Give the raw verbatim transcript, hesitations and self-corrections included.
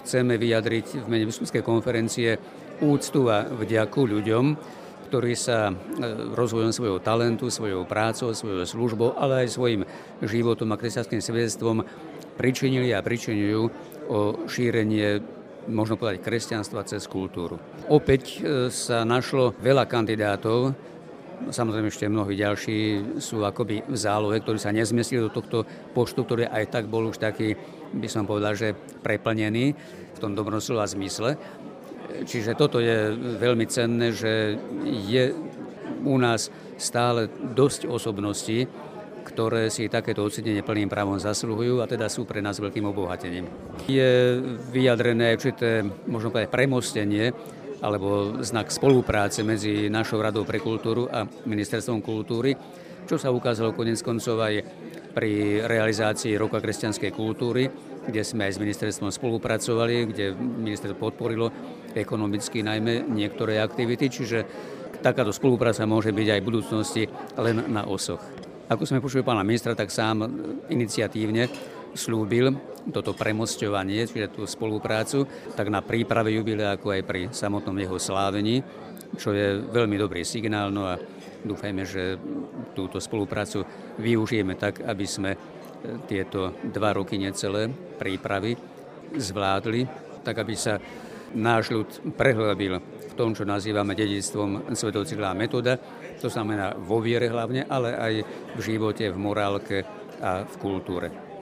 chceme vyjadriť v mene Biskupskej konferencie úctu a vďaku ľuďom, ktorí sa rozvojom svojho talentu, svojou prácou, svojou službou, ale aj svojim životom a kresťanským svedectvom pričinili a pričiňujú o šírenie, možno povedať, kresťanstva cez kultúru. Opäť sa našlo veľa kandidátov, samozrejme ešte mnohí ďalší sú akoby v zálohe, ktorí sa nezmiestili do tohto počtu, ktorý aj tak bol už taký, by som povedal, že preplnený v tom dobrom slova zmysle. Čiže toto je veľmi cenné, že je u nás stále dosť osobností, ktoré si takéto ocenenie plným právom zasluhujú a teda sú pre nás veľkým obohatením. Je vyjadrené určité, možno povedať, premostenie alebo znak spolupráce medzi našou Radou pre kultúru a Ministerstvom kultúry, čo sa ukázalo koniec koncov aj pri realizácii Roka kresťanskej kultúry, kde sme aj s ministerstvom spolupracovali, kde ministerstvo podporilo ekonomicky najmä niektoré aktivity, čiže takáto spolupráca môže byť aj v budúcnosti len na osoch. Ako sme počuli pána ministra, tak sám iniciatívne slúbil toto premosťovanie, čiže tú spoluprácu, tak na príprave jubilea, ako aj pri samotnom jeho slávení, čo je veľmi dobrý signál, no a dúfajme, že túto spoluprácu využijeme tak, aby sme tieto dva roky necelé prípravy zvládli, tak aby sa náš ľud prehlbil v tom, čo nazývame dedičstvom svätého Cyrila a Metoda, to znamená vo viere hlavne, ale aj v živote, v morálke a v kultúre.